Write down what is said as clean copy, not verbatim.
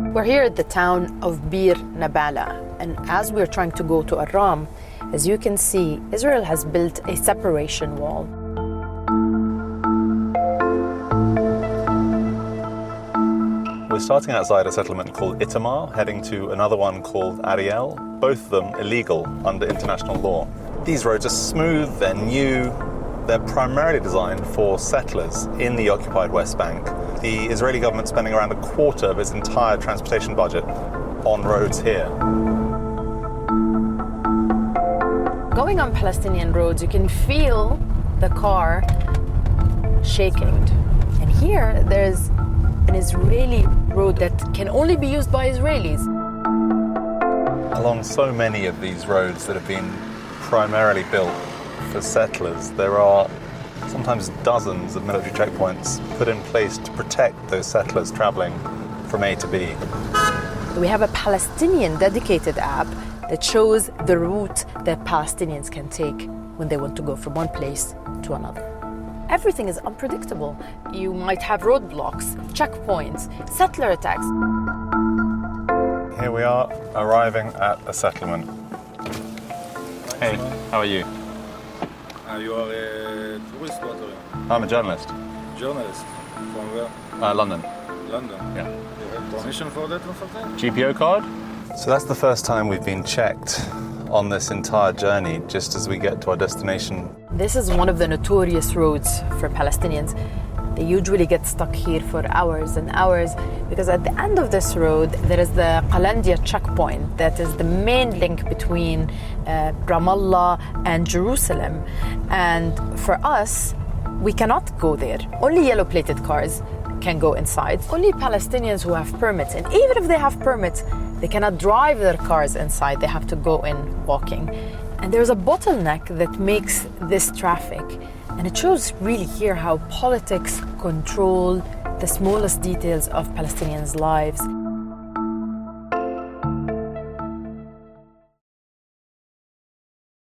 We're here at the town of Bir Nabala, and as we're trying to go to Aram, as you can see, Israel has built a separation wall. We're starting outside a settlement called Itamar, heading to another one called Ariel, both of them illegal under international law. These roads are smooth, they're new, they're primarily designed for settlers in the occupied West Bank. The Israeli government spending around a quarter of its entire transportation budget on roads here. Going on Palestinian roads, you can feel the car shaking. And here, there's an Israeli road that can only be used by Israelis. Along so many of these roads that have been primarily built for settlers, there are sometimes dozens of military checkpoints put in place to protect those settlers traveling from A to B. We have a Palestinian dedicated app that shows the route that Palestinians can take when they want to go from one place to another. Everything is unpredictable. You might have roadblocks, checkpoints, settler attacks. Here we are, arriving at a settlement. Hey, how are you? You are a tourist, what are you? I'm a journalist. Journalist? From where? London. London? Yeah. You have permission for that or something? GPO card? So that's the first time we've been checked on this entire journey, just as we get to our destination. This is one of the notorious roads for Palestinians. They usually get stuck here for hours and hours because at the end of this road there is the Qalandia checkpoint that is the main link between Ramallah and Jerusalem. And for us, we cannot go there. Only yellow-plated cars can go inside. Only Palestinians who have permits, and even if they have permits, they cannot drive their cars inside. They have to go in walking. And there's a bottleneck that makes this traffic. And it shows really here how politics control the smallest details of Palestinians' lives.